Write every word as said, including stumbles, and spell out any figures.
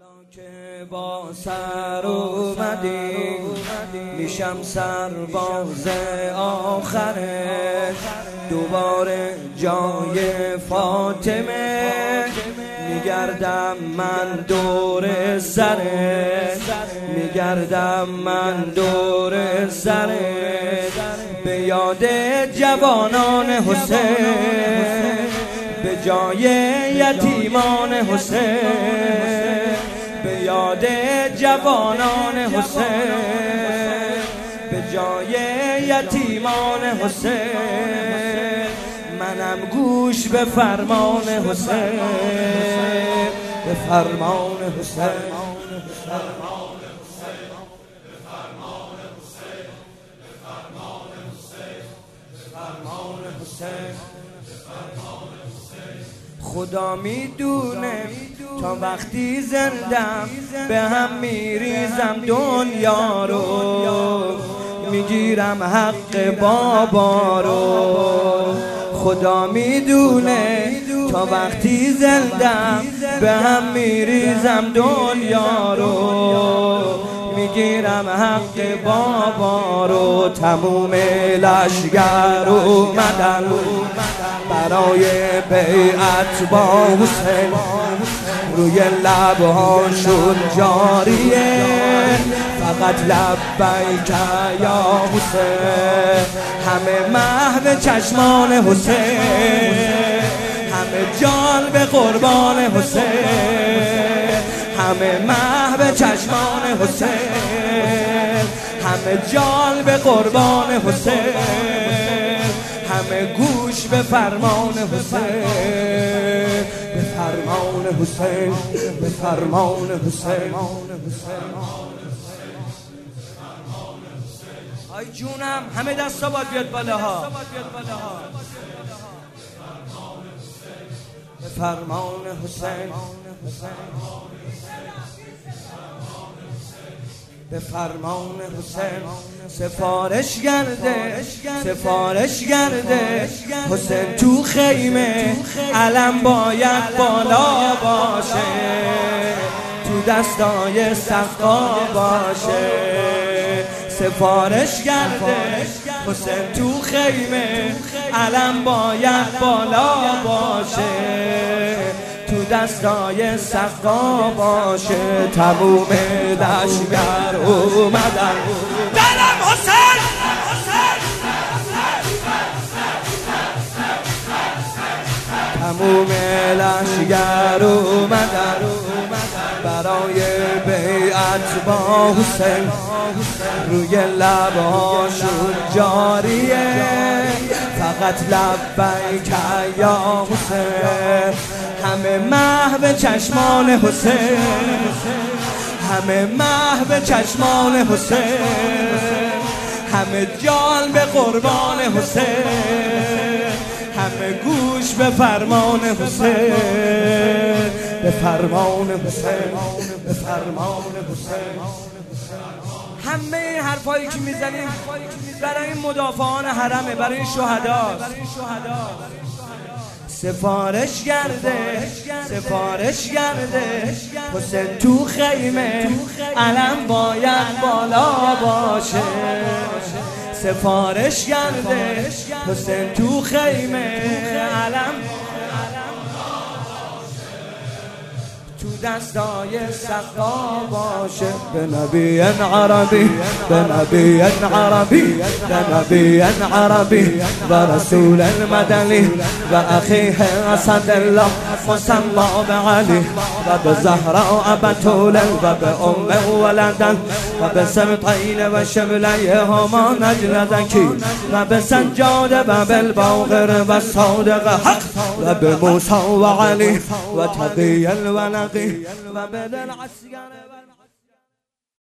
که با سر اومدی میشم سرباز آخره، دوباره جای فاطمه میگردم من دور سره، میگردم من دور سره، به یاد جوانان حسین، به جای یتیمان حسین، به یاد جوانان حسین، به جای یتیمان حسین، منم گوش به فرمان حسین، به فرمان حسین. خدا میدونه تا وقتی زندم به هم میریزم دنیا رو، میگیرم حق بابا رو. خدا میدونه تا وقتی زندم به هم میریزم دنیا رو، میگیرم حق بابا رو. تموم لشگر اومدن برای بیعت با حسین، روی لبهاشون جاریه فقط لبیک یا حسین. همه محو چشمان حسین، همه جان به قربان حسین، همه محو چشمان حسین، همه جان به قربان حسین، همه گوش به فرمان حسین، به فرمان حسین، به فرمان حسین. آی جونم همه دستا باید بیاد بالاها، به فرمان حسین، به فرمان حسین. سفارش گرده، سفارش گرده حسین تو خیمه، علم باید بالا باشه، تو دستای سقا باشه. سفارش گرده حسین تو خیمه، علم باید بالا باشه، تو دستای سقا باشه. تموم لشگر اومدن دلم حسین، تموم لشگر اومدن برای بیعت با حسین، روی لبهاشون جاریه فقط لبیک یا حسین. همه محو چشمان حسین، همه محو چشمان حسین، همه جان به قربان حسین، همه گوش به فرمان حسین، به فرمان حسین، به فرمان حسین. همه حرفایی که میزنیم برای این مدافعان حرمه، برای این شهدا. سفارش گرده، سفارش گرده حسین تو خیمه، علم باید بالا باشه. سفارش گرده حسین تو خیمه، علم تو دستای سقا باشه. به نبی عربی، به نبی عربی، به نبی عربی و رسول المدنی و اخیه اسد الله مسما بعلی و به زهرا بتول و به ام ولدن و به سبطین و شبلیه هما نجل ذکی و به سجاد و بالباقر و صادق حق و به موسی و علی و تقی الولقی و به دل عسکر